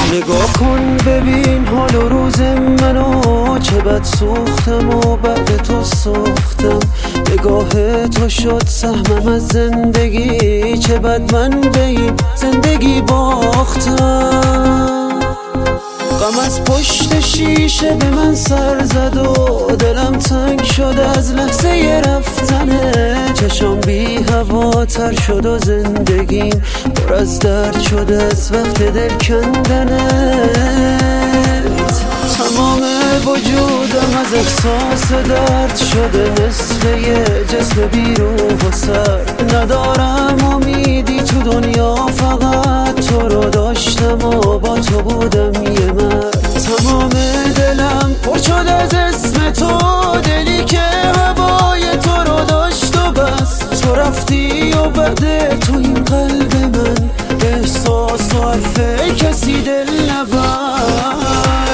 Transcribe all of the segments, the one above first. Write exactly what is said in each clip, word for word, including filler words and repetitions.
نگاه کن ببین حال و روز منو، چه بد سوختم و بعد تو سوختم. نگاه تو شد سهمم از زندگی، چه بد من به این زندگی باختم. غم از پشت شیشه به من سر زد و دلم تنگ شد از لحظه رفتنه. چشام بی هواتر شد و زندگیم پر از درد شد از وقت دل کندنت. تمام وجودم از احساس درد شده مثل یه جسم بی روح و سر. ندارم امیدی تو دنیا، فقط تو رو داشتم و با تو بودم یه مرد. تمام دلم پر شد از اسم تو، دلی که هوای تو رو داشت و بس. تو رفتی و بعد تو این قلب من احساس و حرف کسی دل نبرد.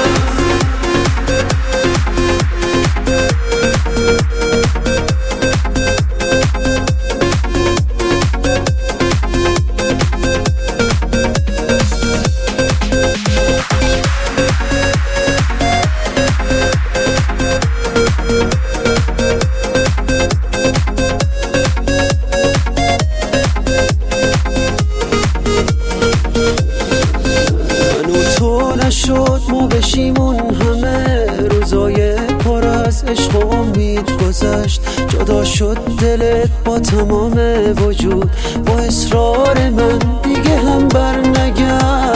شد ما بشیم اون همه روزای پر از عشق و امید گذشت. جدا شد دلت با تمام وجود، با اصرار من دیگه هم بر نگشت.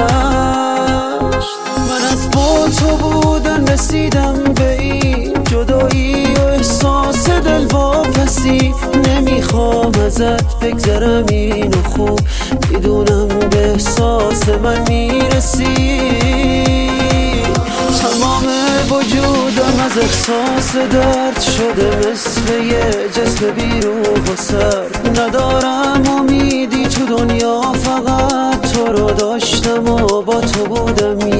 من از با تو بودن رسیدم به این جدایی و احساس دل واپسی. نمیخوام ازت بگذرم اینو خوب، میدونم به احساس من میرسی. تمام وجودم از احساس درد شده مثل یه جسم بی روح و سر. ندارم امیدی تو دنیا، فقط تو رو داشتم و با تو بودم